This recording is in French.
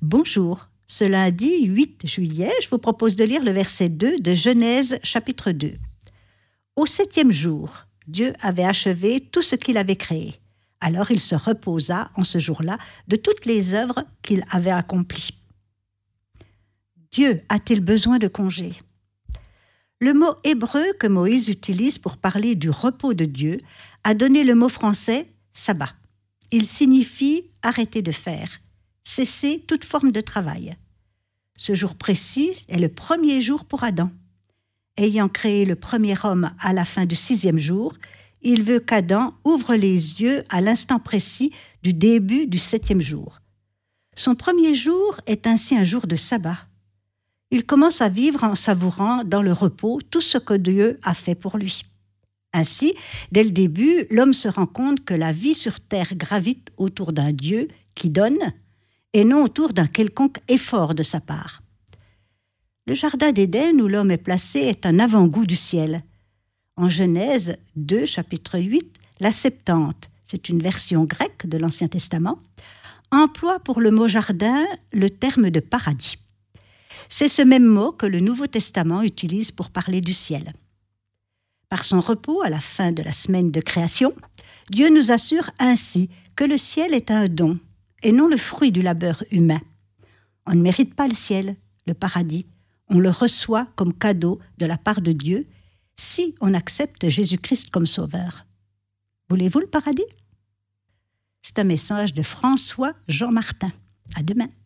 Bonjour, ce lundi 8 juillet, je vous propose de lire le verset 2 de Genèse chapitre 2. Au 7e jour, Dieu avait achevé tout ce qu'il avait créé. Alors il se reposa en ce jour-là de toutes les œuvres qu'il avait accomplies. Dieu a-t-il besoin de congé ? Le mot hébreu que Moïse utilise pour parler du repos de Dieu a donné le mot français « sabbat ». Il signifie « arrêter de faire », cesser toute forme de travail. Ce jour précis est le premier jour pour Adam. Ayant créé le premier homme à la fin du 6e jour, il veut qu'Adam ouvre les yeux à l'instant précis du début du 7e jour. Son premier jour est ainsi un jour de sabbat. Il commence à vivre en savourant dans le repos tout ce que Dieu a fait pour lui. Ainsi, dès le début, l'homme se rend compte que la vie sur terre gravite autour d'un Dieu qui donne et non autour d'un quelconque effort de sa part. Le jardin d'Éden où l'homme est placé est un avant-goût du ciel. En Genèse 2, chapitre 8, la Septante, c'est une version grecque de l'Ancien Testament, emploie pour le mot jardin le terme de paradis. C'est ce même mot que le Nouveau Testament utilise pour parler du ciel. Par son repos à la fin de la semaine de création, Dieu nous assure ainsi que le ciel est un don et non le fruit du labeur humain. On ne mérite pas le ciel, le paradis. On le reçoit comme cadeau de la part de Dieu si on accepte Jésus-Christ comme sauveur. Voulez-vous le paradis ? C'est un message de François Jean Martin. À demain.